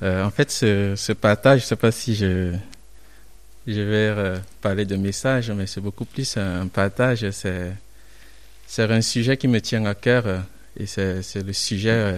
En fait, ce partage, je ne sais pas si je vais parler de message, mais c'est beaucoup plus un partage. C'est un sujet qui me tient à cœur et c'est le sujet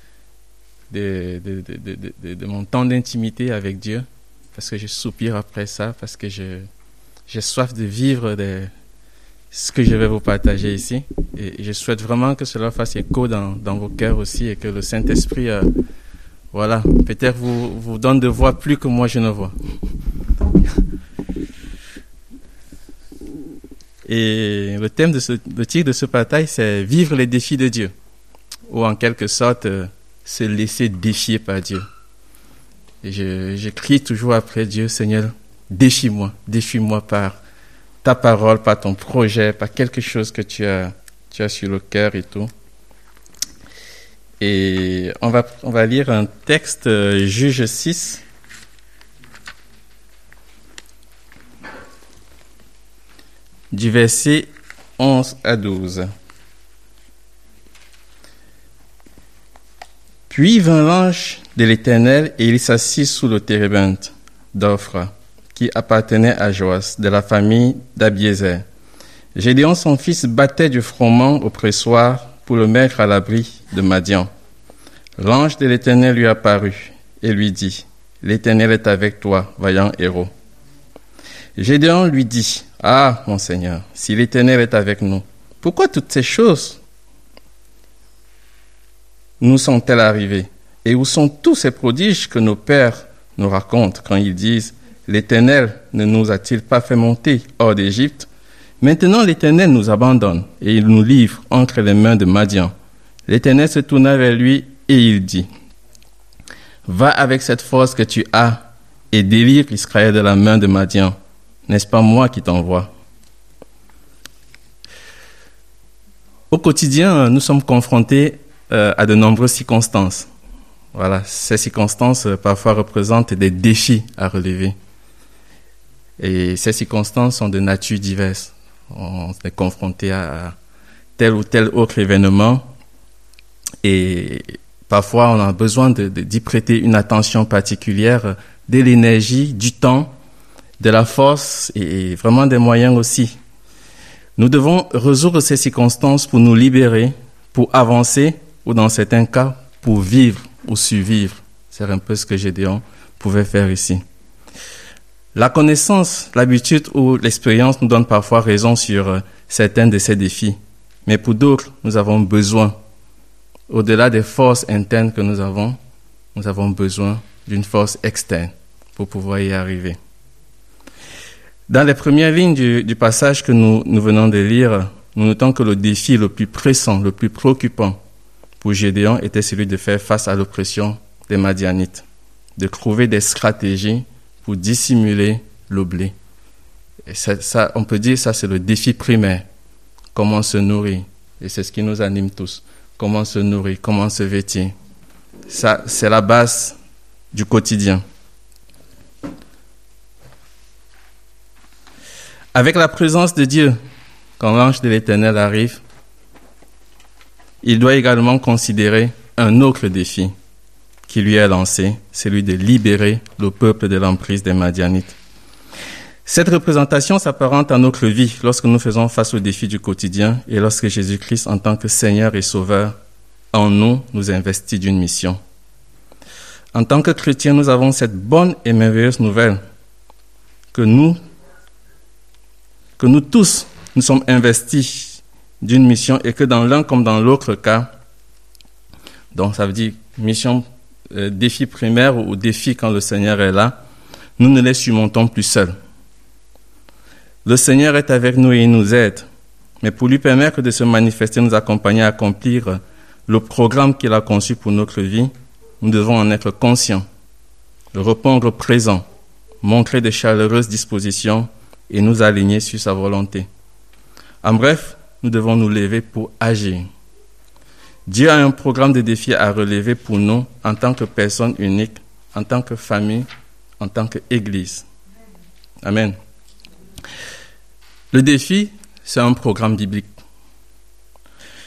de mon temps d'intimité avec Dieu, parce que je soupire après ça, parce que j'ai soif de vivre ce que je vais vous partager ici. Et je souhaite vraiment que cela fasse écho dans vos cœurs aussi et que le Saint-Esprit, peut-être vous donne de voir plus que moi je ne vois. Et le titre de ce partage, c'est « Vivre les défis de Dieu » ou en quelque sorte, se laisser défier par Dieu. Et je crie toujours après Dieu, Seigneur, défie-moi par ta parole, par ton projet, par quelque chose que tu as sur le cœur et tout. Et on va lire un texte, Juge 6. Du verset 11 à 12. Puis vint l'ange de l'Éternel et il s'assit sous le térébinthe d'Ophra, qui appartenait à Joas, de la famille d'Abiézer. Gédéon, son fils, battait du froment au pressoir pour le mettre à l'abri de Madian. L'ange de l'Éternel lui apparut et lui dit, « L'Éternel est avec toi, vaillant héros. » Gédéon lui dit, « Ah, mon Seigneur, si l'Éternel est avec nous, pourquoi toutes ces choses nous sont-elles arrivées? Et où sont tous ces prodiges que nos pères nous racontent quand ils disent, « L'Éternel ne nous a-t-il pas fait monter hors d'Égypte? Maintenant l'Éternel nous abandonne et il nous livre entre les mains de Madian. » L'Éternel se tourna vers lui et il dit, « Va avec cette force que tu as et délivre Israël de la main de Madian. N'est-ce pas moi qui t'envoie? » Au quotidien, nous sommes confrontés à de nombreuses circonstances. Voilà, ces circonstances parfois représentent des défis à relever. Et ces circonstances sont de nature diverse. On est confronté à tel ou tel autre événement et parfois on a besoin d'y prêter une attention particulière, de l'énergie, du temps, de la force et vraiment des moyens aussi. Nous devons résoudre ces circonstances pour nous libérer, pour avancer ou dans certains cas, pour vivre ou survivre. C'est un peu ce que Gédéon pouvait faire ici. La connaissance, l'habitude ou l'expérience nous donnent parfois raison sur certains de ces défis. Mais pour d'autres, nous avons besoin, au-delà des forces internes que nous avons besoin d'une force externe pour pouvoir y arriver. Dans les premières lignes du passage que nous venons de lire, nous notons que le défi le plus pressant, le plus préoccupant pour Gédéon était celui de faire face à l'oppression des Madianites, de trouver des stratégies pour dissimuler le blé. Et ça, on peut dire ça, c'est le défi primaire. Comment se nourrir? Et c'est ce qui nous anime tous. Comment se nourrir? Comment se vêtir? Ça, c'est la base du quotidien. Avec la présence de Dieu, quand l'ange de l'Éternel arrive, il doit également considérer un autre défi qui lui est lancé, celui de libérer le peuple de l'emprise des Madianites. Cette représentation s'apparente à notre vie lorsque nous faisons face aux défis du quotidien et lorsque Jésus-Christ, en tant que Seigneur et Sauveur, en nous investit d'une mission. En tant que chrétiens, nous avons cette bonne et merveilleuse nouvelle que nous tous, nous sommes investis d'une mission et que dans l'un comme dans l'autre cas, donc ça veut dire mission, défi primaire ou défi quand le Seigneur est là, nous ne les surmontons plus seuls. Le Seigneur est avec nous et il nous aide, mais pour lui permettre de se manifester, nous accompagner à accomplir le programme qu'il a conçu pour notre vie, nous devons en être conscients, répondre présent, montrer de chaleureuses dispositions et nous aligner sur sa volonté. En bref, nous devons nous lever pour agir. Dieu a un programme de défis à relever pour nous en tant que personne unique, en tant que famille, en tant qu'Église. Amen. Le défi, c'est un programme biblique.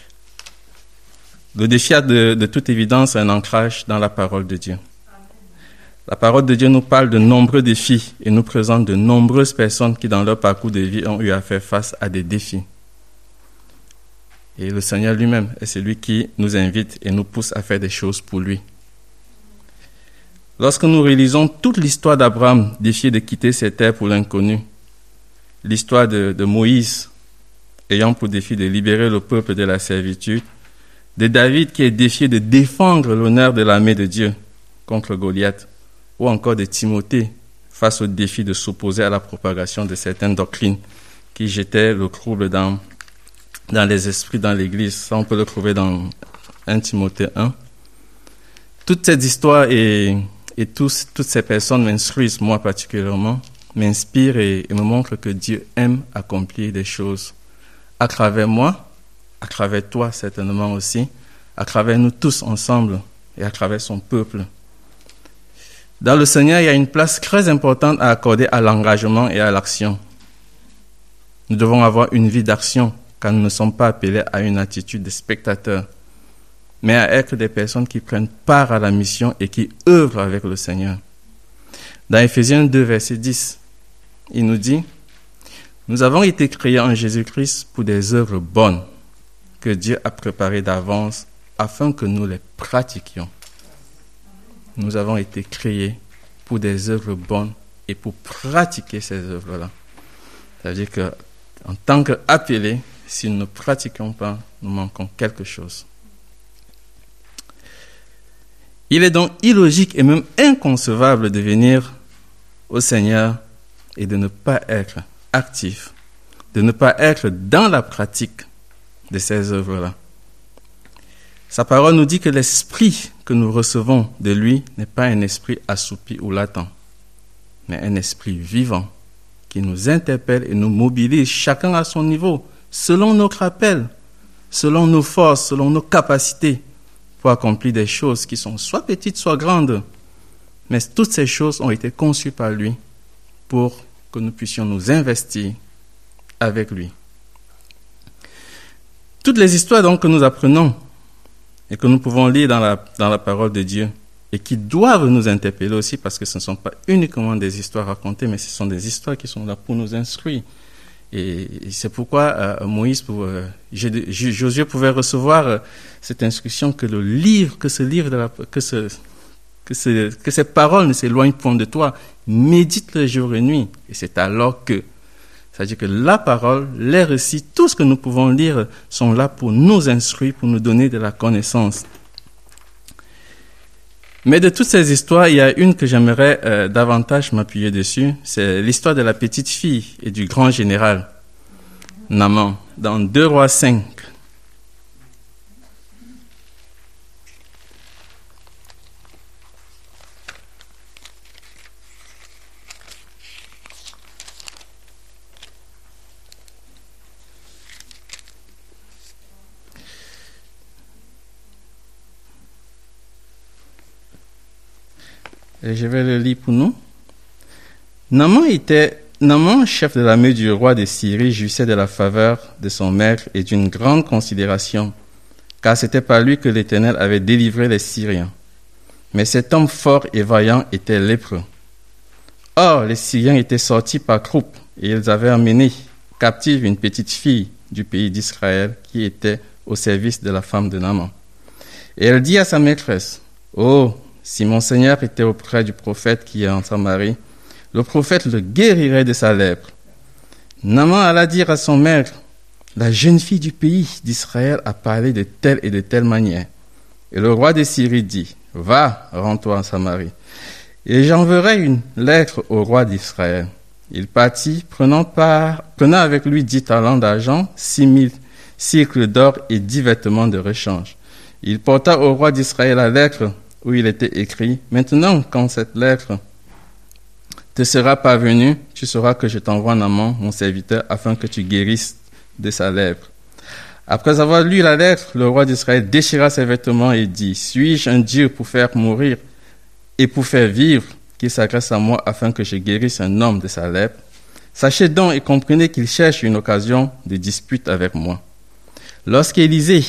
Le défi a de toute évidence un ancrage dans la parole de Dieu. La parole de Dieu nous parle de nombreux défis et nous présente de nombreuses personnes qui, dans leur parcours de vie, ont eu à faire face à des défis. Et le Seigneur lui-même est celui qui nous invite et nous pousse à faire des choses pour lui. Lorsque nous réalisons toute l'histoire d'Abraham, défié de quitter ses terres pour l'inconnu, l'histoire de Moïse, ayant pour défi de libérer le peuple de la servitude, de David qui est défié de défendre l'honneur de l'armée de Dieu contre Goliath, ou encore de Timothée face au défi de s'opposer à la propagation de certaines doctrines qui jetaient le trouble dans les esprits dans l'Église. Ça, on peut le trouver dans 1 Timothée 1. Toutes ces histoires et toutes ces personnes m'instruisent, moi particulièrement, m'inspirent et me montrent que Dieu aime accomplir des choses à travers moi, à travers toi certainement aussi, à travers nous tous ensemble et à travers son peuple. Dans le Seigneur, il y a une place très importante à accorder à l'engagement et à l'action. Nous devons avoir une vie d'action, car nous ne sommes pas appelés à une attitude de spectateurs, mais à être des personnes qui prennent part à la mission et qui œuvrent avec le Seigneur. Dans Éphésiens 2, verset 10, il nous dit « Nous avons été créés en Jésus-Christ pour des œuvres bonnes que Dieu a préparées d'avance afin que nous les pratiquions. » Nous avons été créés pour des œuvres bonnes et pour pratiquer ces œuvres-là. C'est-à-dire qu'en tant qu'appelés, si nous ne pratiquons pas, nous manquons quelque chose. Il est donc illogique et même inconcevable de venir au Seigneur et de ne pas être actif, de ne pas être dans la pratique de ces œuvres-là. Sa parole nous dit que l'esprit que nous recevons de lui n'est pas un esprit assoupi ou latent, mais un esprit vivant qui nous interpelle et nous mobilise chacun à son niveau, selon notre appel, selon nos forces, selon nos capacités, pour accomplir des choses qui sont soit petites, soit grandes. Mais toutes ces choses ont été conçues par lui pour que nous puissions nous investir avec lui. Toutes les histoires donc que nous apprenons et que nous pouvons lire dans la parole de Dieu et qui doivent nous interpeller aussi parce que ce ne sont pas uniquement des histoires racontées, mais ce sont des histoires qui sont là pour nous instruire. Et c'est pourquoi Josué pouvait recevoir cette instruction que ces paroles ne s'éloignent point de toi, médite-le jour et nuit. Et c'est alors que, c'est-à-dire que la parole, les récits, tout ce que nous pouvons lire sont là pour nous instruire, pour nous donner de la connaissance. Mais de toutes ces histoires, il y a une que j'aimerais davantage m'appuyer dessus. C'est l'histoire de la petite fille et du grand général, Naaman, dans 2 Rois 5. Et je vais le lire pour nous. Naaman, chef de l'armée du roi de Syrie, jouissait de la faveur de son maître et d'une grande considération, car c'était par lui que l'Éternel avait délivré les Syriens. Mais cet homme fort et vaillant était lépreux. Or, les Syriens étaient sortis par troupes, et ils avaient emmené captive une petite fille du pays d'Israël qui était au service de la femme de Naaman. Et elle dit à sa maîtresse, « Oh, si mon Seigneur était auprès du prophète qui est en Samarie, le prophète le guérirait de sa lèpre. » Naaman alla dire à son maître, « La jeune fille du pays d'Israël a parlé de telle et de telle manière. » Et le roi de Syrie dit, « Va, rends-toi en Samarie, et j'enverrai une lettre au roi d'Israël. » Il partit, prenant avec lui 10 talents d'argent, 6000 cycles d'or et 10 vêtements de rechange. Il porta au roi d'Israël la lettre où il était écrit, « Maintenant, quand cette lettre te sera parvenue, tu sauras que je t'envoie Naaman, mon serviteur, afin que tu guérisses de sa lèpre. » Après avoir lu la lettre, le roi d'Israël déchira ses vêtements et dit, « Suis-je un Dieu pour faire mourir et pour faire vivre, qu'il s'adresse à moi afin que je guérisse un homme de sa lèpre? Sachez donc et comprenez qu'il cherche une occasion de dispute avec moi. » Lorsqu'Élisée,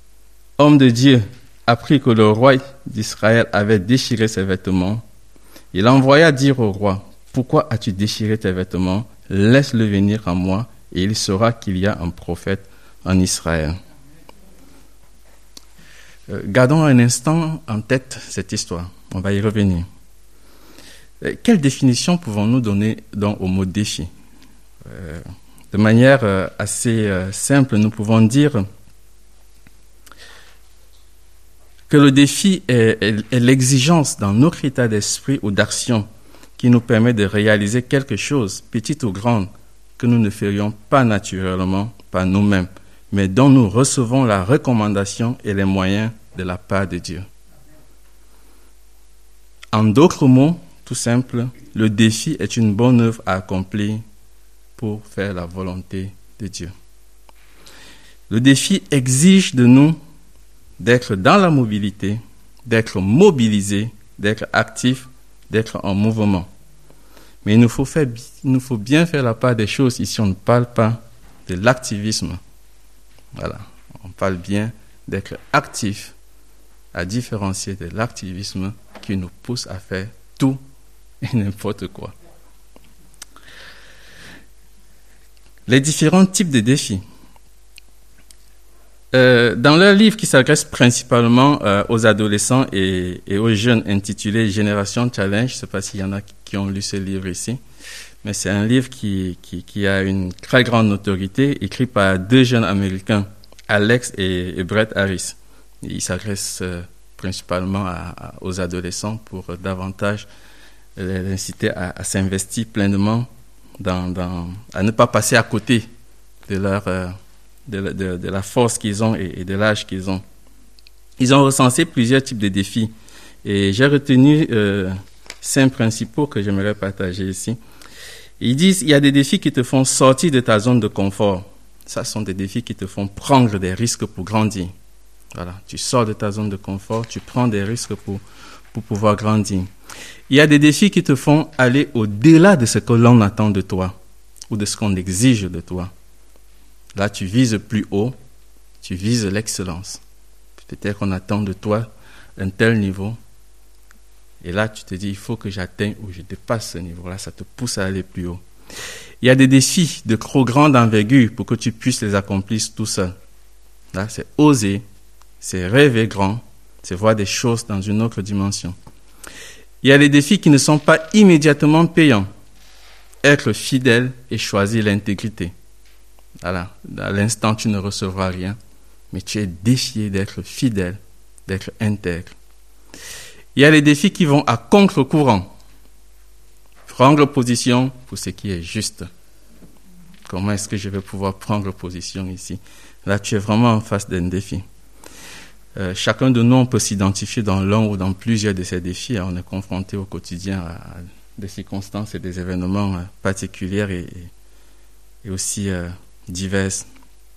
homme de Dieu, apprit que le roi d'Israël avait déchiré ses vêtements, Il envoya dire au roi, « Pourquoi as-tu déchiré tes vêtements? Laisse-le venir à moi, et il saura qu'il y a un prophète en Israël. » Gardons un instant en tête cette histoire. On va y revenir. Quelle définition pouvons-nous donner donc au mot défi? De manière assez simple, nous pouvons dire que le défi est l'exigence dans notre état d'esprit ou d'action qui nous permet de réaliser quelque chose, petite ou grande, que nous ne ferions pas naturellement par nous-mêmes, mais dont nous recevons la recommandation et les moyens de la part de Dieu. En d'autres mots, tout simple, le défi est une bonne œuvre à accomplir pour faire la volonté de Dieu. Le défi exige de nous d'être dans la mobilité, d'être mobilisé, d'être actif, d'être en mouvement. Mais il nous faut bien faire la part des choses. Ici, on ne parle pas de l'activisme. Voilà, on parle bien d'être actif, à différencier de l'activisme qui nous pousse à faire tout et n'importe quoi. Les différents types de défis. Dans leur livre qui s'adresse principalement aux adolescents et aux jeunes intitulé Génération Challenge, je ne sais pas s'il y en a qui ont lu ce livre ici, mais c'est un livre qui a une très grande notoriété, écrit par deux jeunes Américains, Alex et Brett Harris. Il s'adresse principalement aux adolescents pour davantage les inciter à s'investir pleinement à ne pas passer à côté de la force qu'ils ont et de l'âge qu'ils ont. Ils ont recensé plusieurs types de défis et j'ai retenu 5 principaux que j'aimerais partager ici. Ils disent il y a des défis qui te font sortir de ta zone de confort. Ça sont des défis qui te font prendre des risques pour grandir. Voilà, tu sors de ta zone de confort, tu prends des risques pour pouvoir grandir. Il y a des défis qui te font aller au-delà de ce que l'on attend de toi ou de ce qu'on exige de toi. Là, tu vises plus haut, tu vises l'excellence. Peut-être qu'on attend de toi un tel niveau. Et là, tu te dis, il faut que j'atteigne ou je dépasse ce niveau-là. Ça te pousse à aller plus haut. Il y a des défis de trop grande envergure pour que tu puisses les accomplir tout seul. Là, c'est oser, c'est rêver grand, c'est voir des choses dans une autre dimension. Il y a des défis qui ne sont pas immédiatement payants. Être fidèle et choisir l'intégrité. Voilà, à l'instant, tu ne recevras rien, mais tu es défié d'être fidèle, d'être intègre. Il y a les défis qui vont à contre-courant. Prendre position pour ce qui est juste. Comment est-ce que je vais pouvoir prendre position ici? Là, tu es vraiment en face d'un défi. Chacun de nous, on peut s'identifier dans l'un ou dans plusieurs de ces défis. On est confronté au quotidien à des circonstances et des événements particuliers et aussi diverses.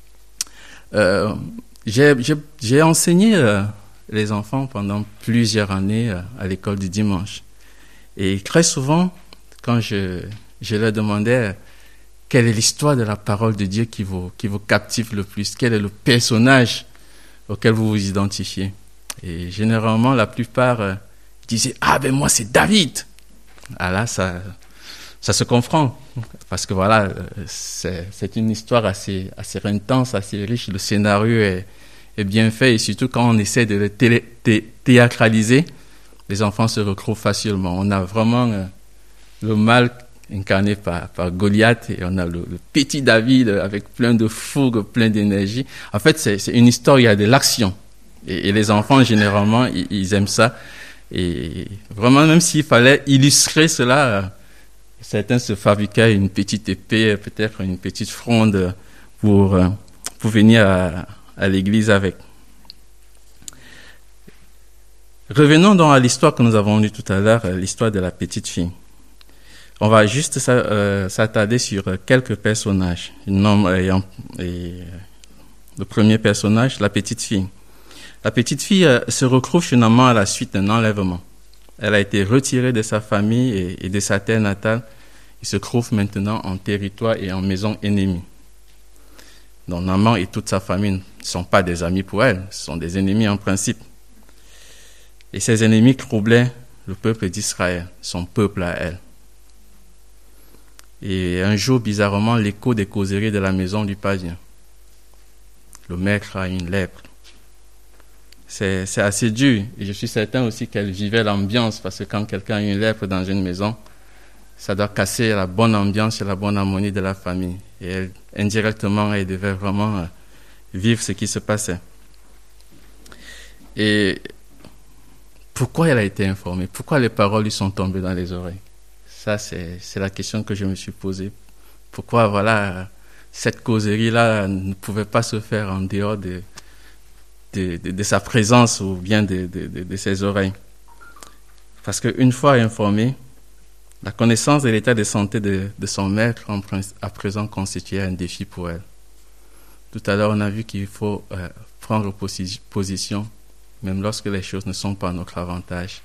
J'ai enseigné les enfants pendant plusieurs années à l'école du dimanche. Et très souvent, quand je leur demandais quelle est l'histoire de la parole de Dieu qui vous captive le plus, quel est le personnage auquel vous vous identifiez. Et généralement, la plupart disaient « Ah ben moi c'est David !» Ah là, ça se confronte. Parce que voilà, c'est une histoire assez intense, assez riche. Le scénario est bien fait et surtout quand on essaie de le théâtraliser, les enfants se retrouvent facilement. On a vraiment le mal incarné par Goliath et on a le petit David avec plein de fougue, plein d'énergie. En fait, c'est une histoire où il y a de l'action. Et les enfants, généralement, ils aiment ça. Et vraiment, même s'il fallait illustrer cela, certains se fabriquaient une petite épée, peut-être une petite fronde pour venir à l'église avec. Revenons donc à l'histoire que nous avons lue tout à l'heure, l'histoire de la petite fille. On va juste s'attarder sur quelques personnages. Le premier personnage, la petite fille. La petite fille se retrouve finalement à la suite d'un enlèvement. Elle a été retirée de sa famille et de sa terre natale. Elle se trouve maintenant en territoire et en maison ennemie. Donc, Naaman et toute sa famille ne sont pas des amis pour elle, ce sont des ennemis en principe. Et ces ennemis troublaient le peuple d'Israël, son peuple à elle. Et un jour, bizarrement, l'écho des causeries de la maison lui parvient. Le maître a une lèpre. C'est assez dur. Et je suis certain aussi qu'elle vivait l'ambiance, parce que quand quelqu'un a une lèpre dans une maison, ça doit casser la bonne ambiance et la bonne harmonie de la famille. Et elle, indirectement, elle devait vraiment vivre ce qui se passait. Et pourquoi elle a été informée? Pourquoi les paroles lui sont tombées dans les oreilles? Ça, c'est la question que je me suis posée. Pourquoi, voilà, cette causerie-là ne pouvait pas se faire en dehors de sa présence ou bien de ses oreilles? Parce qu'une fois informée, la connaissance de l'état de santé de son maître à présent constituait un défi pour elle. Tout à l'heure, on a vu qu'il faut prendre position, même lorsque les choses ne sont pas à notre avantage.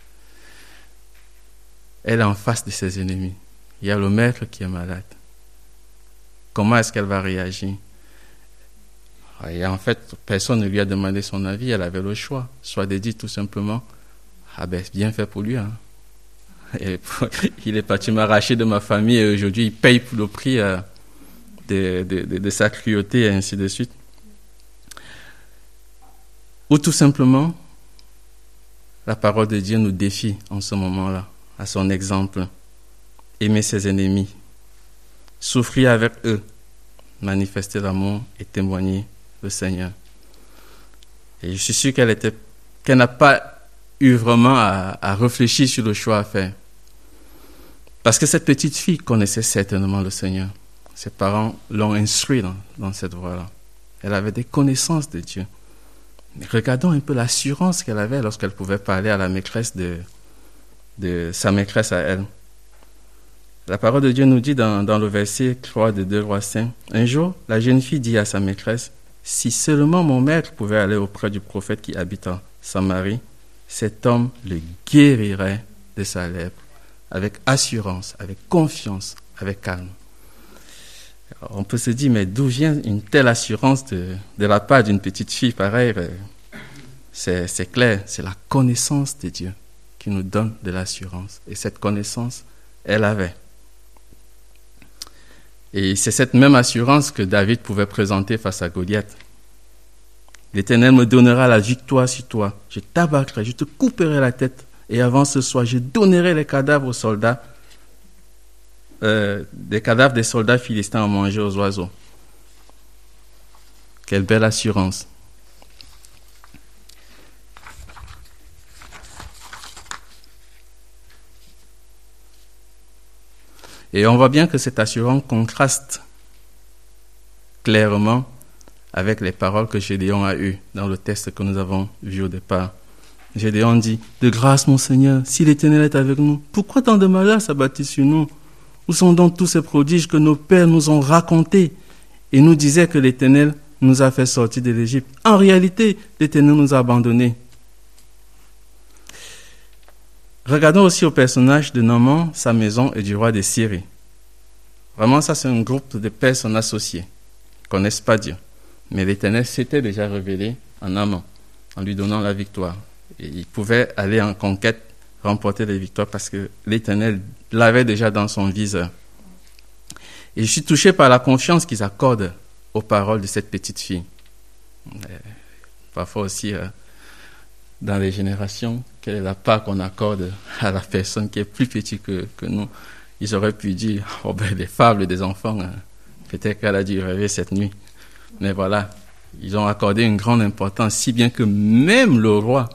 Elle est en face de ses ennemis. Il y a le maître qui est malade. Comment est-ce qu'elle va réagir? Et en fait, personne ne lui a demandé son avis. Elle avait le choix. Soit de dire tout simplement, ah ben, bien fait pour lui. Hein. Et il est parti m'arracher de ma famille et aujourd'hui, il paye pour le prix de sa cruauté et ainsi de suite. Ou tout simplement, la parole de Dieu nous défie en ce moment-là, à son exemple. Aimer ses ennemis, souffrir avec eux, manifester l'amour et témoigner le Seigneur. Et je suis sûr qu'elle n'a pas eu vraiment à réfléchir sur le choix à faire. Parce que cette petite fille connaissait certainement le Seigneur. Ses parents l'ont instruit dans cette voie-là. Elle avait des connaissances de Dieu. Mais regardons un peu l'assurance qu'elle avait lorsqu'elle pouvait parler à la maîtresse de sa maîtresse à elle. La parole de Dieu nous dit dans le verset 3 de 2 Rois 5, un jour, la jeune fille dit à sa maîtresse, « Si seulement mon maître pouvait aller auprès du prophète qui habite en Samarie, cet homme le guérirait de sa lèpre, avec assurance, avec confiance, avec calme. » Alors, on peut se dire, mais d'où vient une telle assurance de la part d'une petite fille pareille? C'est clair, c'est la connaissance de Dieu qui nous donne de l'assurance. Et cette connaissance, elle avait. Et c'est cette même assurance que David pouvait présenter face à Goliath. L'Éternel me donnera la victoire sur toi. Je t'abattrai, je te couperai la tête. Et avant ce soir, je donnerai les cadavres aux soldats, des cadavres des soldats philistins à manger aux oiseaux. Quelle belle assurance. Et on voit bien que cette assurance contraste clairement avec les paroles que Gédéon a eues dans le texte que nous avons vu au départ. Gédéon dit, « De grâce, mon Seigneur, si l'Éternel est avec nous, pourquoi tant de malheurs s'abattent sur nous? Où sont donc tous ces prodiges que nos pères nous ont racontés et nous disaient que l'Éternel nous a fait sortir de l'Égypte? En réalité, l'Éternel nous a abandonnés. » Regardons aussi au personnage de Naaman, sa maison et du roi de Syrie. Vraiment, ça c'est un groupe de personnes associées, qui ne connaissent pas Dieu. Mais l'Éternel s'était déjà révélé en Naaman, en lui donnant la victoire. Et il pouvait aller en conquête, remporter les victoires parce que l'Éternel l'avait déjà dans son viseur. Et je suis touché par la confiance qu'ils accordent aux paroles de cette petite fille. Parfois aussi, dans les générations, quelle est la part qu'on accorde à la personne qui est plus petite que nous? Ils auraient pu dire, oh ben, les fables des enfants, peut-être qu'elle a dû rêver cette nuit. Mais voilà, ils ont accordé une grande importance, si bien que même le roi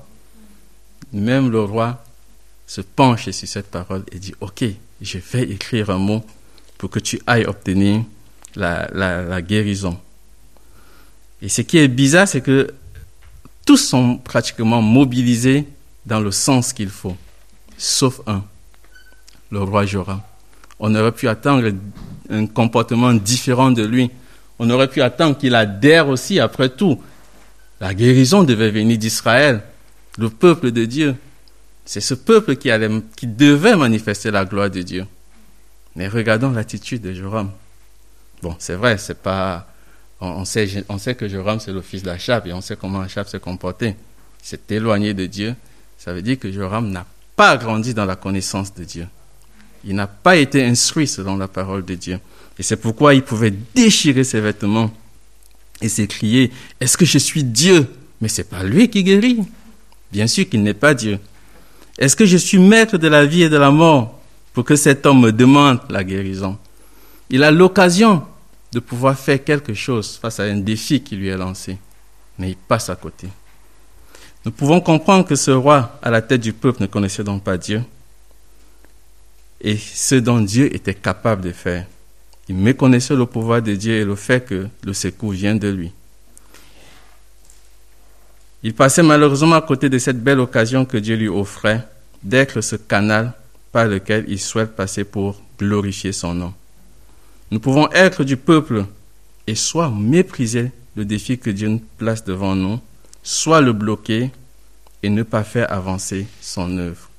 se penche sur cette parole et dit, ok, je vais écrire un mot pour que tu ailles obtenir la guérison. Et ce qui est bizarre, c'est que tous sont pratiquement mobilisés dans le sens qu'il faut, sauf un, le roi Joram. On aurait pu attendre un comportement différent de lui. On aurait pu attendre qu'il adhère aussi, après tout. La guérison devait venir d'Israël, le peuple de Dieu. C'est ce peuple qui devait manifester la gloire de Dieu. Mais regardons l'attitude de Joram. Bon, c'est vrai, c'est pas... On sait que Joram, c'est le fils d'Achab, et on sait comment Achab s'est comporté. C'est éloigné de Dieu. Ça veut dire que Joram n'a pas grandi dans la connaissance de Dieu. Il n'a pas été instruit selon la parole de Dieu. Et c'est pourquoi il pouvait déchirer ses vêtements et s'écrier, « Est-ce que je suis Dieu ?» Mais ce n'est pas lui qui guérit. Bien sûr qu'il n'est pas Dieu. « Est-ce que je suis maître de la vie et de la mort pour que cet homme me demande la guérison ?» Il a l'occasion de pouvoir faire quelque chose face à un défi qui lui est lancé, mais il passe à côté. Nous pouvons comprendre que ce roi à la tête du peuple ne connaissait donc pas Dieu et ce dont Dieu était capable de faire. Il méconnaissait le pouvoir de Dieu et le fait que le secours vient de lui. Il passait malheureusement à côté de cette belle occasion que Dieu lui offrait d'être ce canal par lequel il souhaite passer pour glorifier son nom. Nous pouvons être du peuple et soit mépriser le défi que Dieu nous place devant nous, soit le bloquer et ne pas faire avancer son œuvre.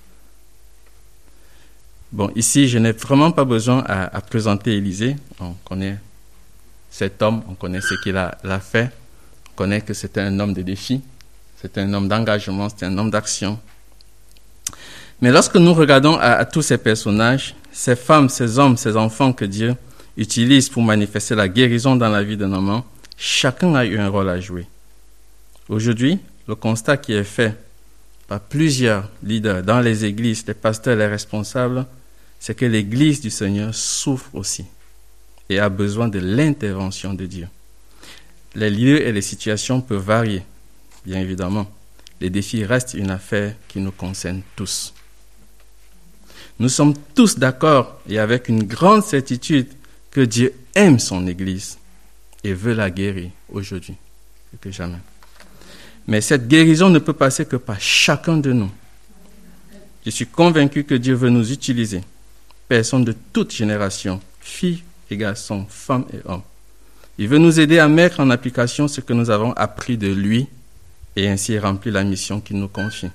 Bon, ici, je n'ai vraiment pas besoin à présenter Élisée. On connaît cet homme, on connaît ce qu'il a fait. On connaît que c'était un homme de défi, c'était un homme d'engagement, c'était un homme d'action. Mais lorsque nous regardons à tous ces personnages, ces femmes, ces hommes, ces enfants que Dieu utilise pour manifester la guérison dans la vie d'un homme, chacun a eu un rôle à jouer. Aujourd'hui, le constat qui est fait par plusieurs leaders dans les églises, les pasteurs, les responsables, c'est que l'église du Seigneur souffre aussi et a besoin de l'intervention de Dieu. Les lieux et les situations peuvent varier, bien évidemment. Les défis restent une affaire qui nous concerne tous. Nous sommes tous d'accord et avec une grande certitude que Dieu aime son Église et veut la guérir aujourd'hui, plus que jamais. Mais cette guérison ne peut passer que par chacun de nous. Je suis convaincu que Dieu veut nous utiliser, personnes de toute génération, filles et garçons, femmes et hommes. Il veut nous aider à mettre en application ce que nous avons appris de lui et ainsi remplir la mission qu'il nous confie.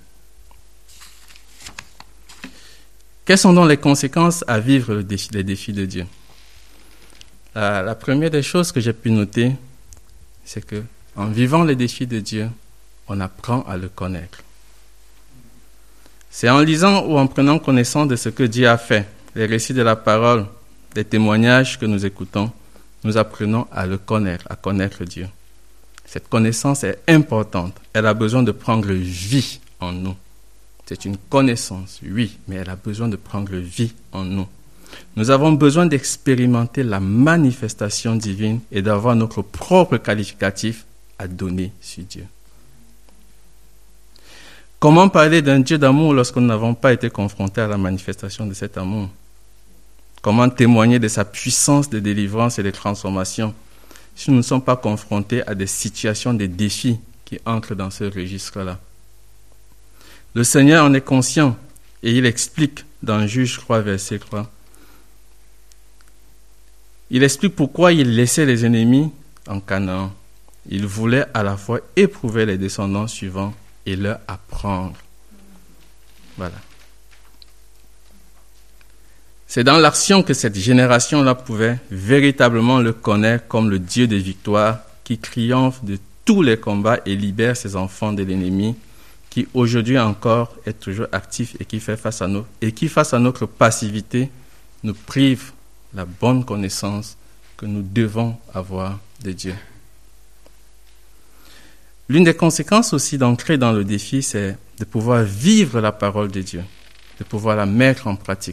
Quelles sont donc les conséquences à vivre les défis de Dieu? La première des choses que j'ai pu noter, c'est que en vivant les défis de Dieu, on apprend à le connaître. C'est en lisant ou en prenant connaissance de ce que Dieu a fait, les récits de la parole, les témoignages que nous écoutons, nous apprenons à le connaître, à connaître Dieu. Cette connaissance est importante. Elle a besoin de prendre vie en nous. C'est une connaissance, oui, mais elle a besoin de prendre vie en nous. Nous avons besoin d'expérimenter la manifestation divine et d'avoir notre propre qualificatif à donner sur Dieu. Comment parler d'un Dieu d'amour lorsque nous n'avons pas été confrontés à la manifestation de cet amour? Comment témoigner de sa puissance de délivrance et de transformation si nous ne sommes pas confrontés à des situations, des défis qui entrent dans ce registre-là? Le Seigneur en est conscient et il explique dans Juge 3, verset 3. Il explique pourquoi il laissait les ennemis en Canaan. Il voulait à la fois éprouver les descendants suivants et leur apprendre. Voilà. C'est dans l'action que cette génération-là pouvait véritablement le connaître comme le Dieu des victoires qui triomphe de tous les combats et libère ses enfants de l'ennemi, qui aujourd'hui encore est toujours actif et qui fait face à notre passivité, nous prive la bonne connaissance que nous devons avoir de Dieu. L'une des conséquences aussi d'ancrer dans le défi, c'est de pouvoir vivre la parole de Dieu, de pouvoir la mettre en pratique.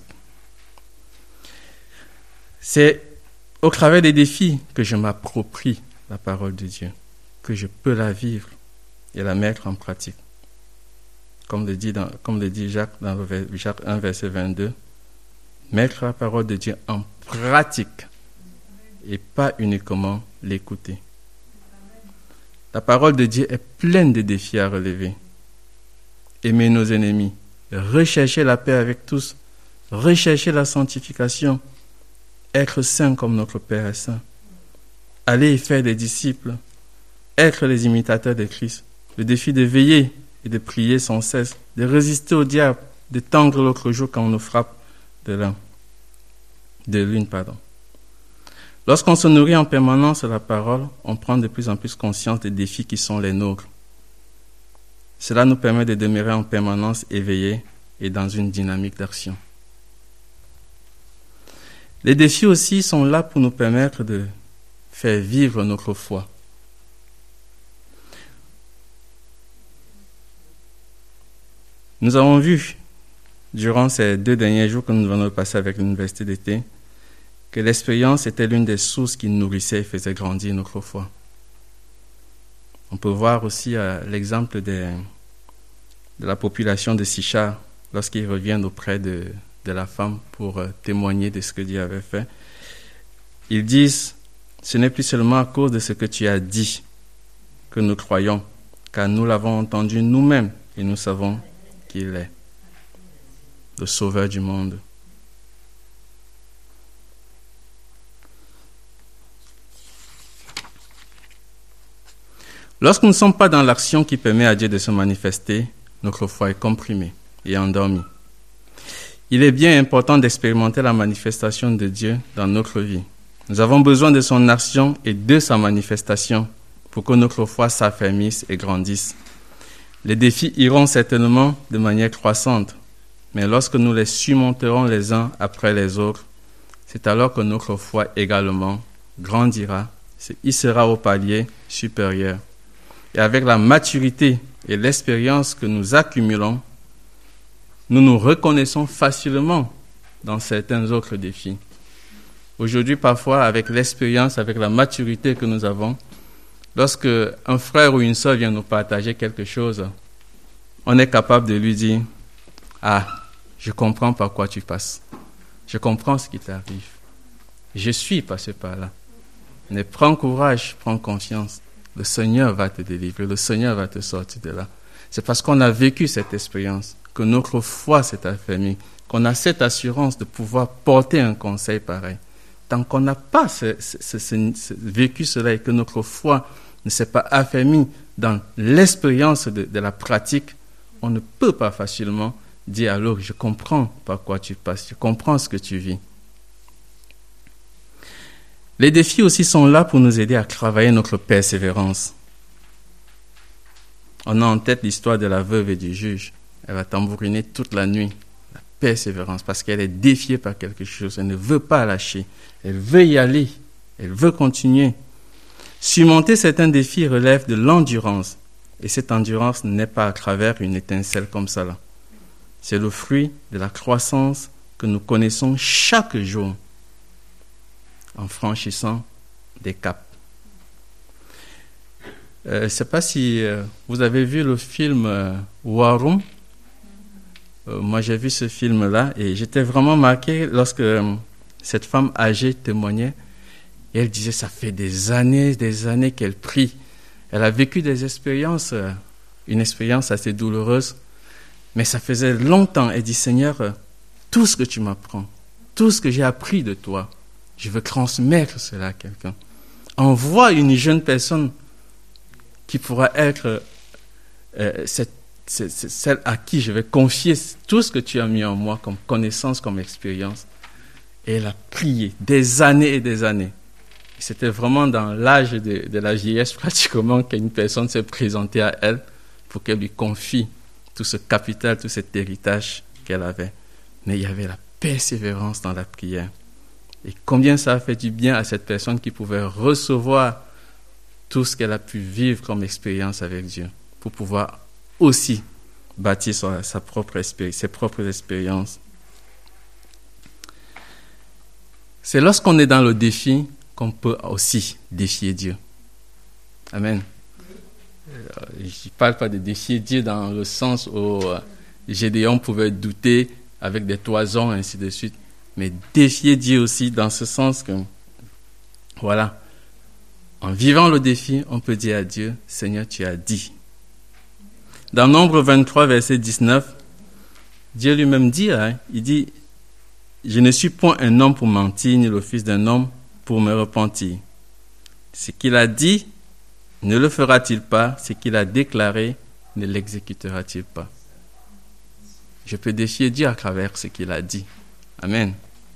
C'est au travers des défis que je m'approprie la parole de Dieu, que je peux la vivre et la mettre en pratique. Comme le dit Jacques dans Jacques 1, verset 22, mettre la parole de Dieu en pratique et pas uniquement l'écouter. La parole de Dieu est pleine de défis à relever. Aimer nos ennemis, rechercher la paix avec tous, rechercher la sanctification, être saint comme notre Père est saint, aller et faire des disciples, être les imitateurs de Christ, le défi de veiller et de prier sans cesse, de résister au diable, de tendre l'autre jour quand on nous frappe de l'une. Lorsqu'on se nourrit en permanence de la parole, on prend de plus en plus conscience des défis qui sont les nôtres. Cela nous permet de demeurer en permanence éveillés et dans une dynamique d'action. Les défis aussi sont là pour nous permettre de faire vivre notre foi. Nous avons vu, durant ces 2 derniers jours que nous venons de passer avec l'université d'été, que l'expérience était l'une des sources qui nourrissait et faisait grandir notre foi. On peut voir aussi l'exemple de la population de Sichar lorsqu'ils reviennent auprès de la femme pour témoigner de ce que Dieu avait fait. Ils disent, ce n'est plus seulement à cause de ce que tu as dit que nous croyons, car nous l'avons entendu nous-mêmes et nous savons qu'il est le sauveur du monde. Lorsque nous ne sommes pas dans l'action qui permet à Dieu de se manifester, notre foi est comprimée et endormie. Il est bien important d'expérimenter la manifestation de Dieu dans notre vie. Nous avons besoin de son action et de sa manifestation pour que notre foi s'affermisse et grandisse. Les défis iront certainement de manière croissante, mais lorsque nous les surmonterons les uns après les autres, c'est alors que notre foi également grandira, il sera au palier supérieur. Et avec la maturité et l'expérience que nous accumulons, nous nous reconnaissons facilement dans certains autres défis. Aujourd'hui, parfois, avec l'expérience, avec la maturité que nous avons, lorsque un frère ou une sœur vient nous partager quelque chose, on est capable de lui dire « Ah, je comprends par quoi tu passes. Je comprends ce qui t'arrive. Je suis passé par là. Mais prends courage, prends confiance. Le Seigneur va te délivrer, le Seigneur va te sortir de là. » C'est parce qu'on a vécu cette expérience que notre foi s'est affermie, qu'on a cette assurance de pouvoir porter un conseil pareil. Tant qu'on n'a pas vécu cela et que notre foi ne s'est pas affermie dans l'expérience de la pratique, on ne peut pas facilement dire alors je comprends par quoi tu passes, je comprends ce que tu vis. Les défis aussi sont là pour nous aider à travailler notre persévérance. On a en tête l'histoire de la veuve et du juge. Elle va tambouriner toute la nuit. La persévérance, parce qu'elle est défiée par quelque chose. Elle ne veut pas lâcher. Elle veut y aller. Elle veut continuer. Surmonter certains défis relève de l'endurance. Et cette endurance n'est pas à travers une étincelle comme ça là. C'est le fruit de la croissance que nous connaissons chaque jour en franchissant des caps. Je ne sais pas si vous avez vu le film War Room. Moi, j'ai vu ce film-là et j'étais vraiment marqué lorsque cette femme âgée témoignait. Et elle disait, ça fait des années qu'elle prie. Elle a vécu des expériences, une expérience assez douloureuse. Mais ça faisait longtemps. Elle dit, Seigneur, tout ce que tu m'apprends, tout ce que j'ai appris de toi, je veux transmettre cela à quelqu'un. Envoie une jeune personne qui pourra être celle à qui je vais confier tout ce que tu as mis en moi comme connaissance, comme expérience. Et elle a prié des années et des années. Et c'était vraiment dans l'âge de la vieillesse pratiquement qu'une personne s'est présentée à elle pour qu'elle lui confie tout ce capital, tout cet héritage qu'elle avait. Mais il y avait la persévérance dans la prière. Et combien ça a fait du bien à cette personne qui pouvait recevoir tout ce qu'elle a pu vivre comme expérience avec Dieu pour pouvoir aussi bâtir ses propres expériences. C'est lorsqu'on est dans le défi qu'on peut aussi défier Dieu. Amen. Je ne parle pas de défier Dieu dans le sens où Gédéon pouvait douter avec des toisons et ainsi de suite, mais défier Dieu aussi dans ce sens que, voilà, en vivant le défi, on peut dire à Dieu, Seigneur, tu as dit. Dans Nombre 23, verset 19, Dieu lui-même dit, il dit, je ne suis point un homme pour mentir, ni le fils d'un homme pour me repentir. Ce qu'il a dit, ne le fera-t-il pas? Ce qu'il a déclaré, ne l'exécutera-t-il pas? Je peux défier Dieu à travers ce qu'il a dit. Amen.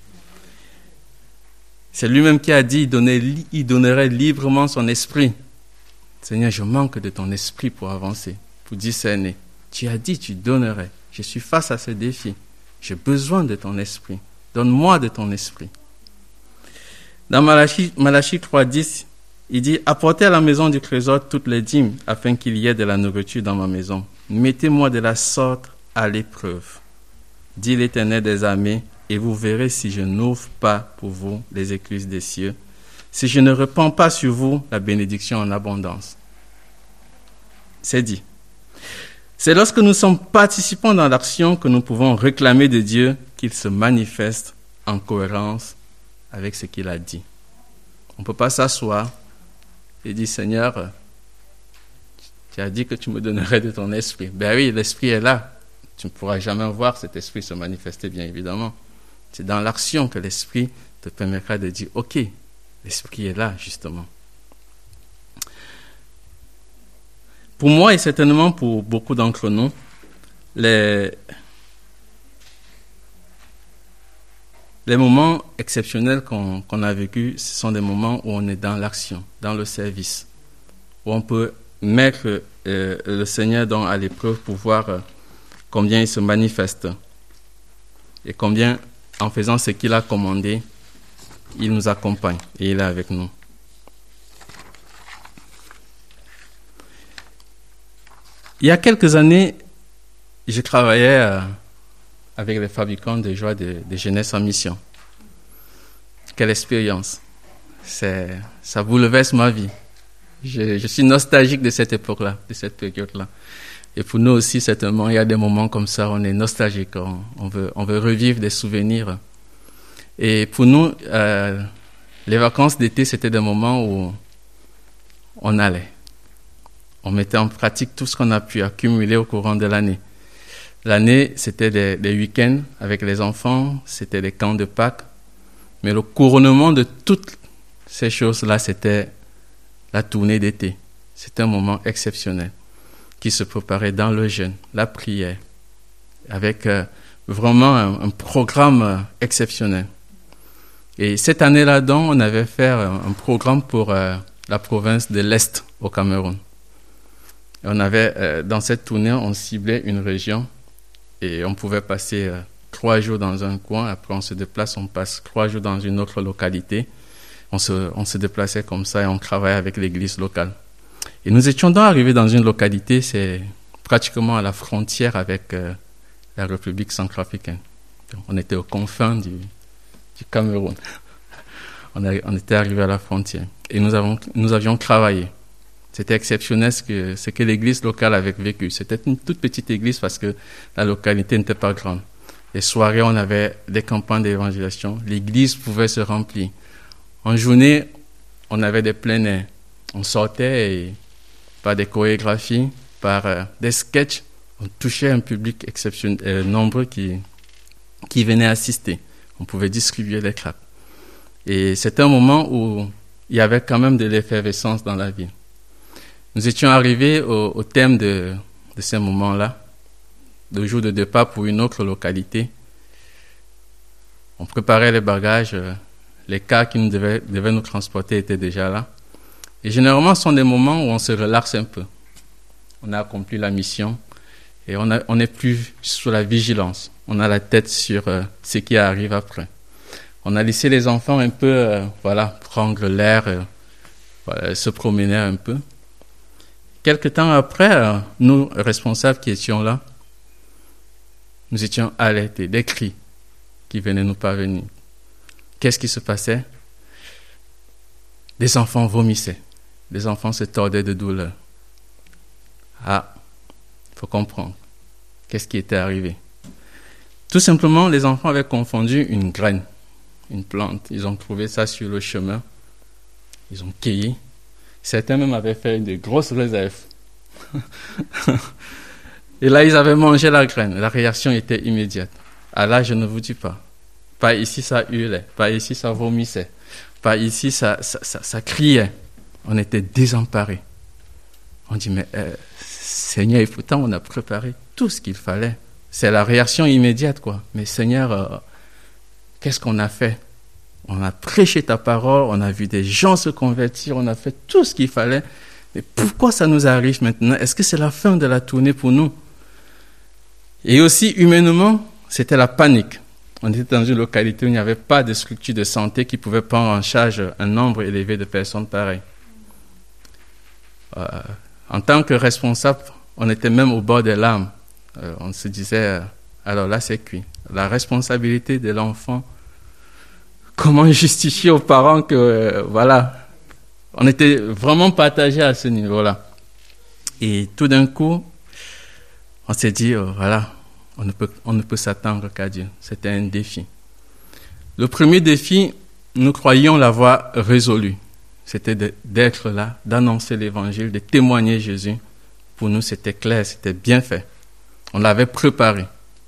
C'est lui-même qui a dit, il donnerait librement son esprit. Seigneur, je manque de ton esprit pour avancer, pour discerner. Tu as dit, tu donnerais. Je suis face à ce défi. J'ai besoin de ton esprit. Donne-moi de ton esprit. Dans Malachie 3:10, il dit « Apportez à la maison du trésor toutes les dîmes, afin qu'il y ait de la nourriture dans ma maison. Mettez-moi de la sorte à l'épreuve, dit l'Éternel des armées, et vous verrez si je n'ouvre pas pour vous les écluses des cieux, si je ne répands pas sur vous la bénédiction en abondance. » C'est dit. C'est lorsque nous sommes participants dans l'action que nous pouvons réclamer de Dieu qu'il se manifeste en cohérence avec ce qu'il a dit. On ne peut pas s'asseoir et dire « Seigneur, tu as dit que tu me donnerais de ton esprit. » Ben oui, l'esprit est là. Tu ne pourras jamais voir cet esprit se manifester, bien évidemment. C'est dans l'action que l'esprit te permettra de dire « Ok, l'esprit est là, justement. » Pour moi et certainement pour beaucoup d'entre nous, les moments exceptionnels qu'on a vécus, ce sont des moments où on est dans l'action, dans le service, où on peut mettre le Seigneur à l'épreuve pour voir combien il se manifeste et combien, en faisant ce qu'il a commandé, il nous accompagne et il est avec nous. Il y a quelques années, je travaillais avec les fabricants de joie de jeunesse en mission. Quelle expérience! Ça bouleverse ma vie. Je suis nostalgique de cette époque-là, de cette période-là. Et pour nous aussi, certainement, il y a des moments comme ça, on est nostalgique, on veut revivre des souvenirs. Et pour nous, les vacances d'été, c'était des moments où on allait. On mettait en pratique tout ce qu'on a pu accumuler au courant de l'année. L'année, c'était des week-ends avec les enfants, c'était des camps de Pâques. Mais le couronnement de toutes ces choses-là, c'était la tournée d'été. C'était un moment exceptionnel qui se préparait dans le jeûne, la prière, avec vraiment un programme exceptionnel. Et cette année-là, donc, on avait fait un programme pour la province de l'Est au Cameroun. Et on avait, dans cette tournée, on ciblait une région et on pouvait passer 3 jours dans un coin, après on se déplace, on passe 3 jours dans une autre localité. On se déplaçait comme ça et on travaillait avec l'église locale. Et nous étions donc arrivés dans une localité, c'est pratiquement à la frontière avec la République centrafricaine. Donc, on était aux confins du Cameroun. On était arrivés à la frontière et nous avions travaillé. C'était exceptionnel ce que l'église locale avait vécu. C'était une toute petite église parce que la localité n'était pas grande. Les soirées, on avait des campagnes d'évangélisation. L'église pouvait se remplir. En journée, on avait des plein air. On sortait et par des chorégraphies, par des sketchs, on touchait un public exceptionnel, nombreux qui venait assister. On pouvait distribuer les crêpes. Et c'était un moment où il y avait quand même de l'effervescence dans la vie. Nous étions arrivés au thème de ces moments-là, le jour de départ pour une autre localité. On préparait les bagages, les cars qui devaient nous transporter étaient déjà là. Et généralement, ce sont des moments où on se relaxe un peu. On a accompli la mission et on n'est plus sous la vigilance. On a la tête sur ce qui arrive après. On a laissé les enfants un peu prendre l'air, se promener un peu. Quelque temps après, nous, responsables qui étions là, nous étions alertés, des cris qui venaient nous parvenir. Qu'est-ce qui se passait? Des enfants vomissaient. Les enfants se tordaient de douleur. Ah, il faut comprendre. Qu'est-ce qui était arrivé? Tout simplement, les enfants avaient confondu une graine, une plante. Ils ont trouvé ça sur le chemin. Ils ont cueilli. Certains même avaient fait de grosses réserves. Et là, ils avaient mangé la graine. La réaction était immédiate. Ah là, je ne vous dis pas. Pas ici, ça hurlait. Pas ici, ça vomissait. Pas ici, ça criait. On était désemparés. On dit, mais Seigneur, et pourtant, on a préparé tout ce qu'il fallait. C'est la réaction immédiate, quoi. Mais Seigneur, qu'est-ce qu'on a fait? On a prêché ta parole, on a vu des gens se convertir, on a fait tout ce qu'il fallait. Mais pourquoi ça nous arrive maintenant? Est-ce que c'est la fin de la tournée pour nous? Et aussi, humainement, c'était la panique. On était dans une localité où il n'y avait pas de structure de santé qui pouvait prendre en charge un nombre élevé de personnes pareilles. En tant que responsable, on était même au bord des larmes. On se disait, alors là c'est cuit. La responsabilité de l'enfant, comment justifier aux parents que, voilà, on était vraiment partagés à ce niveau-là. Et tout d'un coup, on s'est dit, voilà, on ne peut s'attendre qu'à Dieu. C'était un défi. Le premier défi, nous croyions l'avoir résolu. C'était d'être là, d'annoncer l'évangile, de témoigner Jésus. Pour nous, c'était clair, c'était bien fait. On l'avait préparé.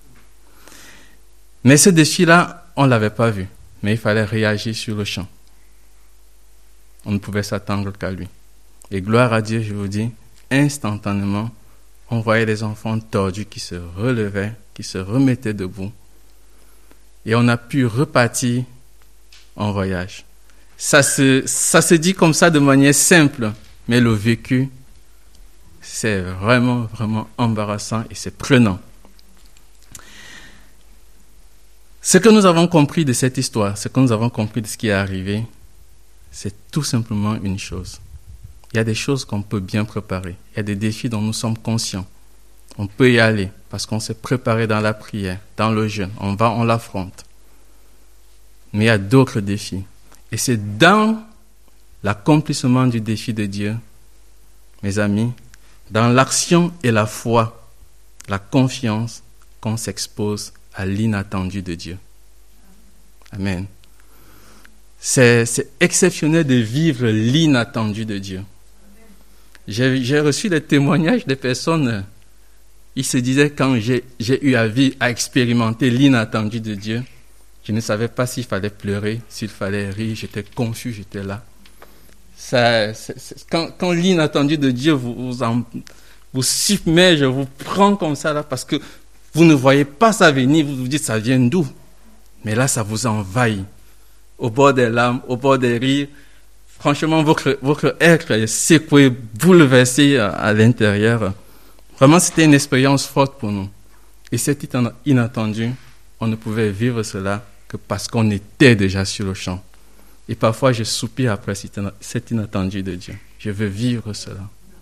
Mais ce défi-là, on ne l'avait pas vu. Mais il fallait réagir sur le champ. On ne pouvait s'attendre qu'à lui. Et gloire à Dieu, je vous dis, instantanément, on voyait les enfants tordus qui se relevaient, qui se remettaient debout. Et on a pu repartir en voyage. Ça se dit comme ça de manière simple, mais le vécu, c'est vraiment, vraiment embarrassant et c'est prenant. Ce que nous avons compris de cette histoire, ce que nous avons compris de ce qui est arrivé, c'est tout simplement une chose. Il y a des choses qu'on peut bien préparer. Il y a des défis dont nous sommes conscients. On peut y aller parce qu'on s'est préparé dans la prière, dans le jeûne. On l'affronte. Mais il y a d'autres défis. Et c'est dans l'accomplissement du défi de Dieu, mes amis, dans l'action et la foi, la confiance, qu'on s'expose à l'inattendu de Dieu. Amen. C'est exceptionnel de vivre l'inattendu de Dieu. J'ai reçu des témoignages de personnes, ils se disaient quand j'ai eu à expérimenter l'inattendu de Dieu, je ne savais pas s'il fallait pleurer, s'il fallait rire, j'étais confus, j'étais là. Quand l'inattendu de Dieu vous submerge, vous prend comme ça là, parce que vous ne voyez pas ça venir, vous vous dites ça vient d'où? Mais là, ça vous envahit. Au bord des larmes, au bord des rires. Franchement, votre être est secoué, bouleversé à l'intérieur. Vraiment, c'était une expérience forte pour nous. Et cet inattendu, on ne pouvait vivre cela que parce qu'on était déjà sur le champ. Et parfois, je soupire après cet inattendu de Dieu. Je veux vivre cela.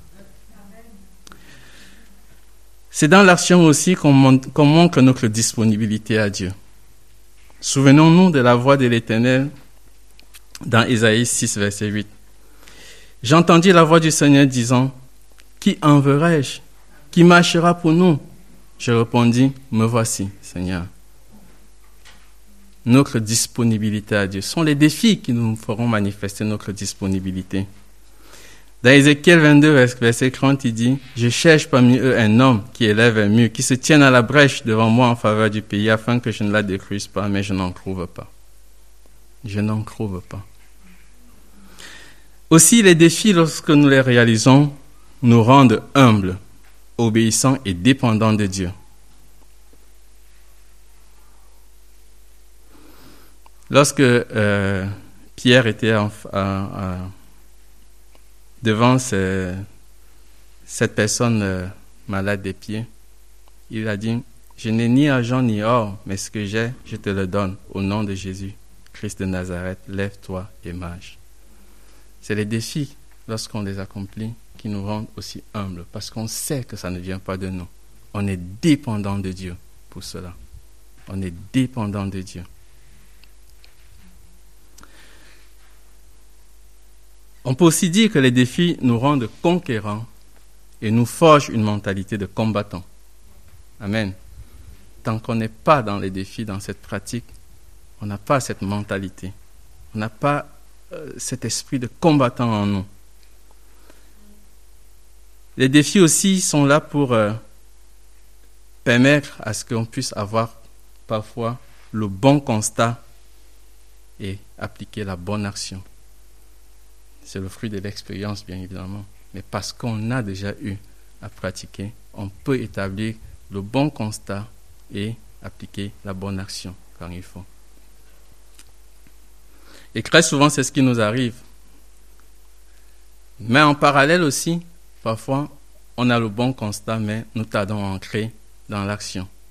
C'est dans l'action aussi qu'on montre notre disponibilité à Dieu. Souvenons-nous de la voix de l'Éternel dans Ésaïe 6, verset 8. « J'entendis la voix du Seigneur disant, « Qui enverrai-je? Qui marchera pour nous? » Je répondis, « Me voici, Seigneur. » Notre disponibilité à Dieu sont les défis qui nous feront manifester notre disponibilité. Dans Ézéchiel 22, verset 30, il dit, « Je cherche parmi eux un homme qui élève un mur, qui se tienne à la brèche devant moi en faveur du pays, afin que je ne la détruise pas, mais je n'en trouve pas. » Je n'en trouve pas. Aussi, les défis, lorsque nous les réalisons, nous rendent humbles, obéissants et dépendants de Dieu. Lorsque Pierre était devant cette personne malade des pieds, il a dit, « Je n'ai ni argent ni or, mais ce que j'ai, je te le donne. Au nom de Jésus, Christ de Nazareth, lève-toi et marche. » C'est les défis, lorsqu'on les accomplit, qui nous rendent aussi humbles, parce qu'on sait que ça ne vient pas de nous. On est dépendant de Dieu pour cela. On est dépendant de Dieu. On peut aussi dire que les défis nous rendent conquérants et nous forgent une mentalité de combattant. Amen. Tant qu'on n'est pas dans les défis, dans cette pratique, on n'a pas cette mentalité. On n'a pas cet esprit de combattant en nous. Les défis aussi sont là pour permettre à ce qu'on puisse avoir parfois le bon constat et appliquer la bonne action. C'est le fruit de l'expérience, bien évidemment. Mais parce qu'on a déjà eu à pratiquer, on peut établir le bon constat et appliquer la bonne action quand il faut. Et très souvent, c'est ce qui nous arrive. Mais en parallèle aussi, parfois, on a le bon constat, mais nous tardons à entrer dans l'action.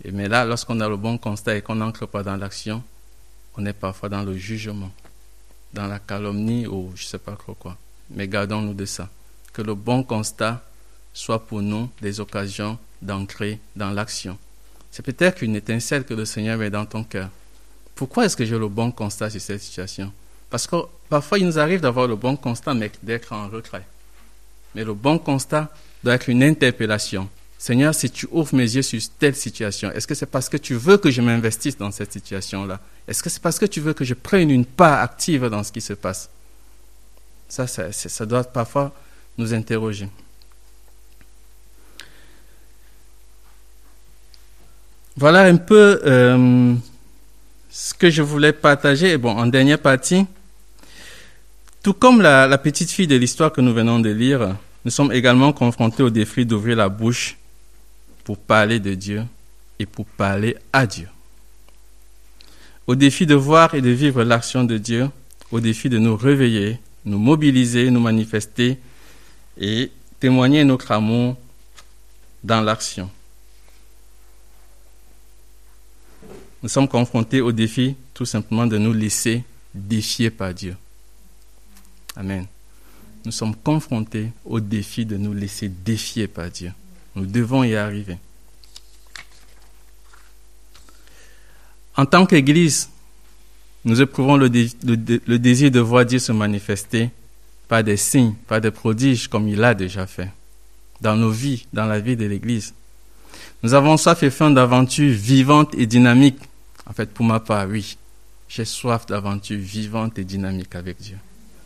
Mais là, lorsqu'on a le bon constat et qu'on n'entre pas dans l'action, on est parfois dans le jugement, dans la calomnie ou je ne sais pas trop quoi. Mais gardons-nous de ça. Que le bon constat soit pour nous des occasions d'entrer dans l'action. C'est peut-être une étincelle que le Seigneur met dans ton cœur. Pourquoi est-ce que j'ai le bon constat sur cette situation? Parce que parfois, il nous arrive d'avoir le bon constat, mais d'être en retrait. Mais le bon constat doit être une interpellation. Seigneur, si tu ouvres mes yeux sur telle situation, est-ce que c'est parce que tu veux que je m'investisse dans cette situation-là? Est-ce que c'est parce que tu veux que je prenne une part active dans ce qui se passe? Ça doit parfois nous interroger. Voilà un peu ce que je voulais partager. Et bon, en dernière partie, tout comme la petite fille de l'histoire que nous venons de lire, nous sommes également confrontés au défi d'ouvrir la bouche pour parler de Dieu et pour parler à Dieu. Au défi de voir et de vivre l'action de Dieu, au défi de nous réveiller, nous mobiliser, nous manifester et témoigner notre amour dans l'action. Nous sommes confrontés au défi tout simplement de nous laisser défier par Dieu. Amen. Nous sommes confrontés au défi de nous laisser défier par Dieu. Nous devons y arriver. En tant qu'Église, nous éprouvons le désir de voir Dieu se manifester par des signes, par des prodiges comme il l'a déjà fait dans nos vies, dans la vie de l'Église. Nous avons soif et faim d'aventures vivantes et dynamiques. En fait, pour ma part, oui, j'ai soif d'aventures vivantes et dynamiques avec Dieu.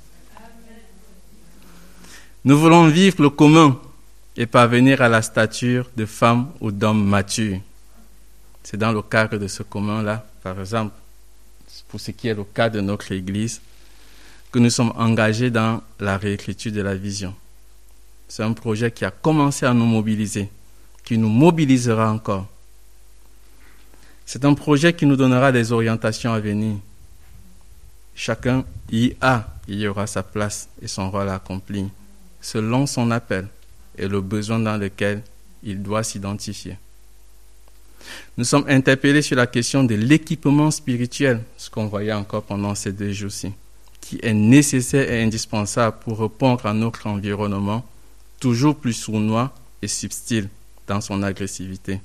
Nous voulons vivre le commun et parvenir à la stature de femmes ou d'hommes matures. C'est dans le cadre de ce commun-là, par exemple, pour ce qui est le cas de notre Église, que nous sommes engagés dans la réécriture de la vision. C'est un projet qui a commencé à nous mobiliser, qui nous mobilisera encore. C'est un projet qui nous donnera des orientations à venir. Chacun y aura sa place et son rôle à accomplir, selon son appel et le besoin dans lequel il doit s'identifier. Nous sommes interpellés sur la question de l'équipement spirituel, ce qu'on voyait encore pendant ces 2 jours-ci, qui est nécessaire et indispensable pour répondre à notre environnement, toujours plus sournois et subtil dans son agressivité.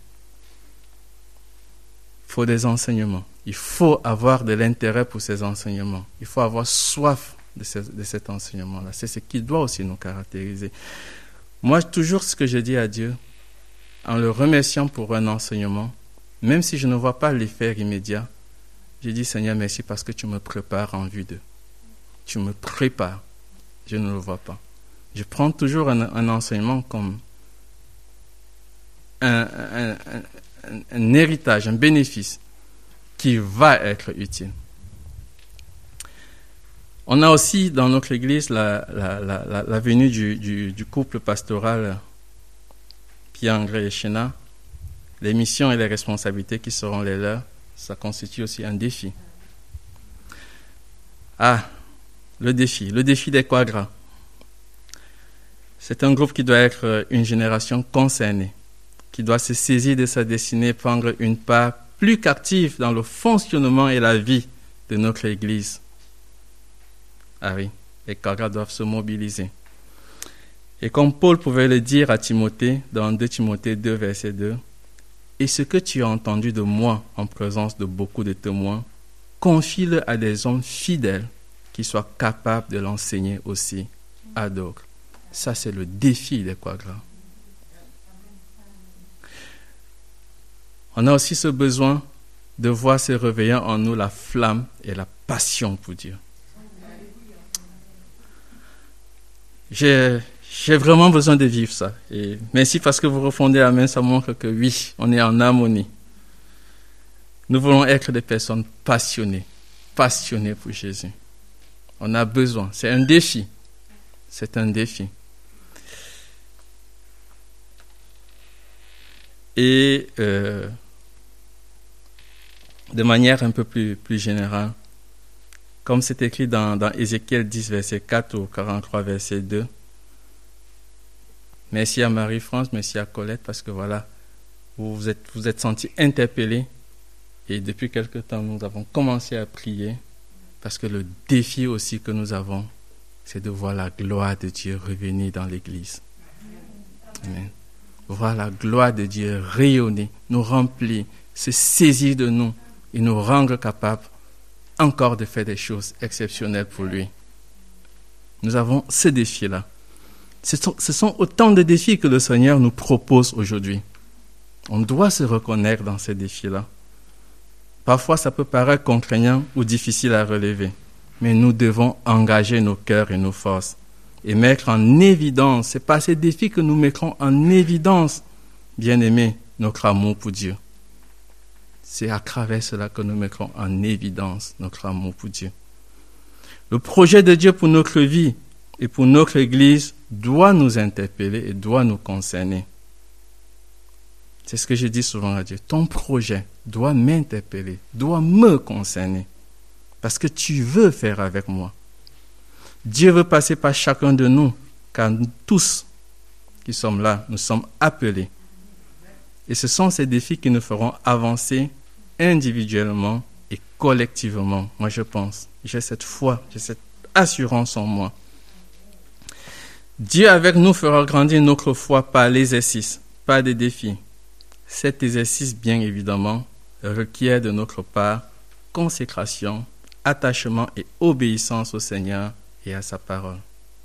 Il faut des enseignements. Il faut avoir de l'intérêt pour ces enseignements. Il faut avoir soif de cet enseignement-là. C'est ce qui doit aussi nous caractériser. Moi, toujours ce que je dis à Dieu, en le remerciant pour un enseignement, même si je ne vois pas l'effet immédiat, je dis Seigneur, merci parce que tu me prépares en vue d'eux. Tu me prépares. Je ne le vois pas. Je prends toujours un enseignement comme un héritage, un bénéfice qui va être utile. On a aussi dans notre église la venue du couple pastoral Pierre-André et Chéna. Les missions et les responsabilités qui seront les leurs, ça constitue aussi un défi. Le défi des quadras. C'est un groupe qui doit être une génération concernée, qui doit se saisir de sa destinée, prendre une part plus qu'active dans le fonctionnement et la vie de notre Église. Ah oui, les quadras doivent se mobiliser. Et comme Paul pouvait le dire à Timothée, dans 2 Timothée 2, verset 2, « Et ce que tu as entendu de moi en présence de beaucoup de témoins, confie-le à des hommes fidèles qui soient capables de l'enseigner aussi à d'autres. » Ça, c'est le défi des quadras. On a aussi ce besoin de voir se réveillant en nous la flamme et la passion pour Dieu. J'ai vraiment besoin de vivre ça. Et merci parce que vous refondez la main, ça montre que oui, on est en harmonie. Nous voulons être des personnes passionnées pour Jésus. On a besoin. C'est un défi. C'est un défi. Et de manière un peu plus générale, comme c'est écrit dans Ézéchiel 10, verset 4 ou 43, verset 2. Merci à Marie-France, merci à Colette, parce que voilà, vous vous êtes senti interpellé. Et depuis quelque temps, nous avons commencé à prier parce que le défi aussi que nous avons, c'est de voir la gloire de Dieu revenir dans l'Église. Amen. Voir la gloire de Dieu rayonner, nous remplir, se saisir de nous et nous rendre capables encore de faire des choses exceptionnelles pour lui. Nous avons ce défi-là. Ce sont autant de défis que le Seigneur nous propose aujourd'hui. On doit se reconnaître dans ces défis-là. Parfois, ça peut paraître contraignant ou difficile à relever, mais nous devons engager nos cœurs et nos forces et mettre en évidence, c'est par ces défis que nous mettrons en évidence, bien-aimés, notre amour pour Dieu. C'est à travers cela que nous mettrons en évidence notre amour pour Dieu. Le projet de Dieu pour notre vie et pour notre Église doit nous interpeller et doit nous concerner. C'est ce que je dis souvent à Dieu. Ton projet doit m'interpeller, doit me concerner. Parce que tu veux faire avec moi. Dieu veut passer par chacun de nous, car nous tous qui sommes là, nous sommes appelés. Et ce sont ces défis qui nous feront avancer individuellement et collectivement. Moi, je pense. J'ai cette foi, j'ai cette assurance en moi. Dieu avec nous fera grandir notre foi par l'exercice, par des défis. Cet exercice, bien évidemment, requiert de notre part consécration, attachement et obéissance au Seigneur et à sa parole.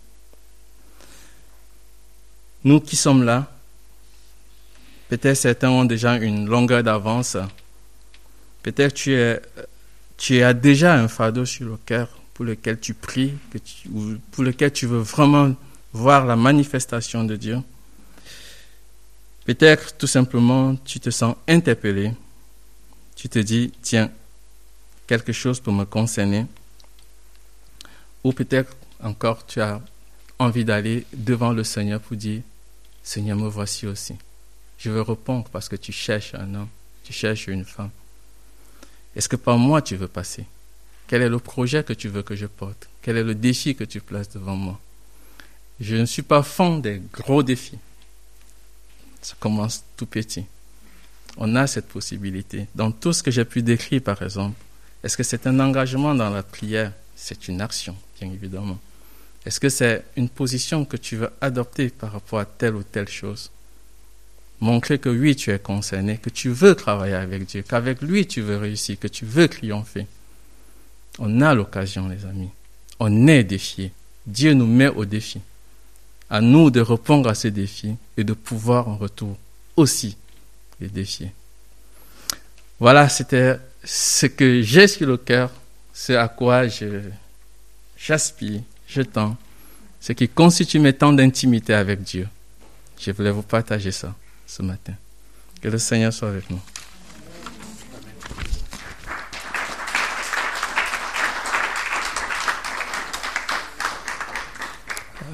Nous qui sommes là, peut-être certains ont déjà une longueur d'avance. Peut-être tu as déjà un fardeau sur le cœur pour lequel tu pries, ou pour lequel tu veux vraiment voir la manifestation de Dieu. Peut-être tout simplement tu te sens interpellé. Tu te dis, tiens, quelque chose pour me concerner. Ou peut-être encore tu as envie d'aller devant le Seigneur pour dire, Seigneur, me voici aussi. Je veux répondre parce que tu cherches un homme, tu cherches une femme. Est-ce que par moi tu veux passer? Quel est le projet que tu veux que je porte? Quel est le défi que tu places devant moi? Je ne suis pas fan des gros défis. Ça commence tout petit. On a cette possibilité. Dans tout ce que j'ai pu décrire, par exemple, est-ce que c'est un engagement dans la prière? C'est une action, bien évidemment. Est-ce que c'est une position que tu veux adopter par rapport à telle ou telle chose? Montrer que oui, tu es concerné, que tu veux travailler avec Dieu, qu'avec lui tu veux réussir, que tu veux triompher. On a l'occasion, les amis. On est défié. Dieu nous met au défi. À nous de répondre à ces défis et de pouvoir en retour aussi les défier. Voilà, c'était ce que j'ai sur le cœur, ce à quoi j'aspire, je tends, ce qui constitue mes temps d'intimité avec Dieu. Je voulais vous partager ça ce matin. Que le Seigneur soit avec nous.